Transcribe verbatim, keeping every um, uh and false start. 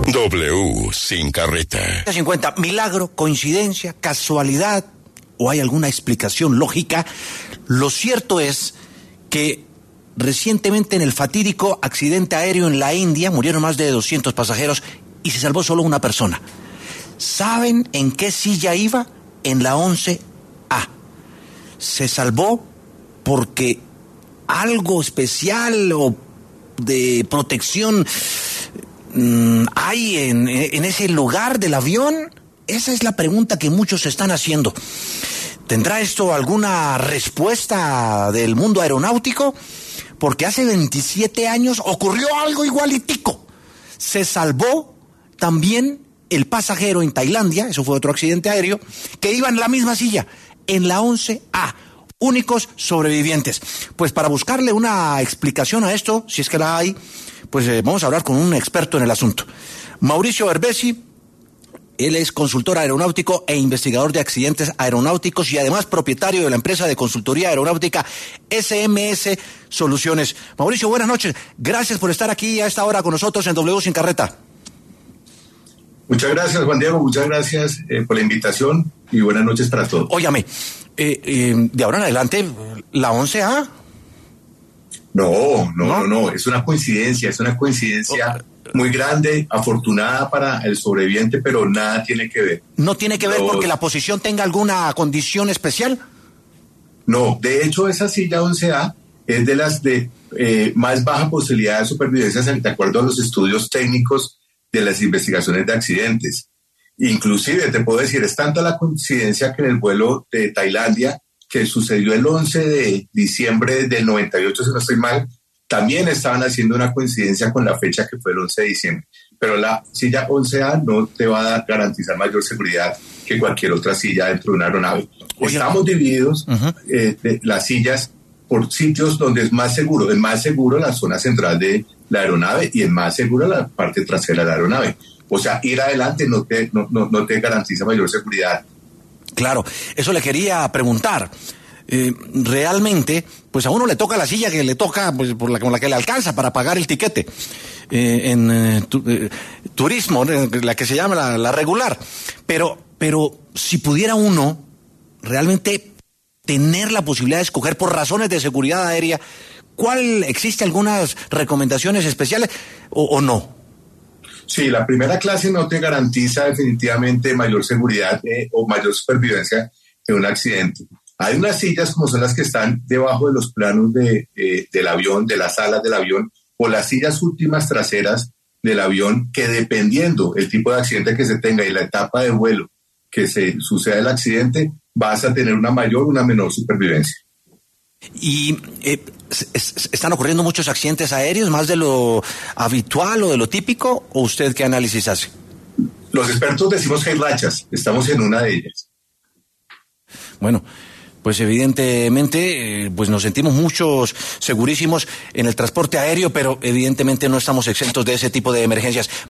W sin carreta. cincuenta, milagro, coincidencia, casualidad o hay alguna explicación lógica. Lo cierto es que recientemente en el fatídico accidente aéreo en la India murieron más de doscientos pasajeros y se salvó solo una persona. ¿Saben en qué silla iba? En la once A. Se salvó porque algo especial o de protección mmm, hay en, en ese lugar del avión. Esa es la pregunta que muchos se están haciendo. ¿Tendrá esto alguna respuesta del mundo aeronáutico? Porque hace veintisiete años ocurrió algo igualitico. Se salvó también el pasajero en Tailandia, eso fue otro accidente aéreo, que iba en la misma silla, en la once A. Únicos sobrevivientes. Pues para buscarle una explicación a esto, si es que la hay, pues eh, vamos a hablar con un experto en el asunto. Mauricio Herbesi, él es consultor aeronáutico e investigador de accidentes aeronáuticos y además propietario de la empresa de consultoría aeronáutica S M S Soluciones. Mauricio, buenas noches. Gracias por estar aquí a esta hora con nosotros en W Sin Carreta. Muchas gracias, Juan Diego. Muchas gracias eh, por la invitación y buenas noches para todos. Óyame, eh, eh, de ahora en adelante, ¿la once A? No, no, no, no. Es una coincidencia, es una coincidencia oh. muy grande, afortunada para el sobreviviente, pero nada tiene que ver. ¿No tiene que ver Los... porque la posición tenga alguna condición especial? No, de hecho esa silla once A es de las de eh, más baja posibilidad de supervivencia de acuerdo a los estudios técnicos de las investigaciones de accidentes. Inclusive, te puedo decir, es tanta la coincidencia que en el vuelo de Tailandia, que sucedió el once de diciembre del noventa y ocho, si no estoy mal, también estaban haciendo una coincidencia con la fecha que fue el once de diciembre. Pero la silla once A no te va a garantizar mayor seguridad que cualquier otra silla dentro de una aeronave. Oye, estamos divididos, uh-huh. eh, de las sillas por sitios donde es más seguro. Es más seguro la zona central de la aeronave y es más seguro la parte trasera de la aeronave. O sea, ir adelante no te, no, no, no te garantiza mayor seguridad. Claro, eso le quería preguntar. Eh, realmente, pues a uno le toca la silla que le toca, pues por la, con la que le alcanza para pagar el tiquete. Eh, en eh, tu, eh, turismo, eh, la que se llama la, la regular. Pero, pero si pudiera uno realmente tener la posibilidad de escoger por razones de seguridad aérea, ¿cuál existe algunas recomendaciones especiales o, o no? Sí, la primera clase no te garantiza definitivamente mayor seguridad eh, o mayor supervivencia en un accidente. Hay unas sillas como son las que están debajo de los planos de, eh, del avión, de las alas del avión, o las sillas últimas traseras del avión, que dependiendo el tipo de accidente que se tenga y la etapa de vuelo que se suceda el accidente, vas a tener una mayor o una menor supervivencia. Y eh, ¿están ocurriendo muchos accidentes aéreos, más de lo habitual o de lo típico? ¿O usted qué análisis hace? Los expertos decimos que hay rachas, estamos en una de ellas. Bueno, pues evidentemente eh, pues nos sentimos muchos segurísimos en el transporte aéreo, pero evidentemente no estamos exentos de ese tipo de emergencias.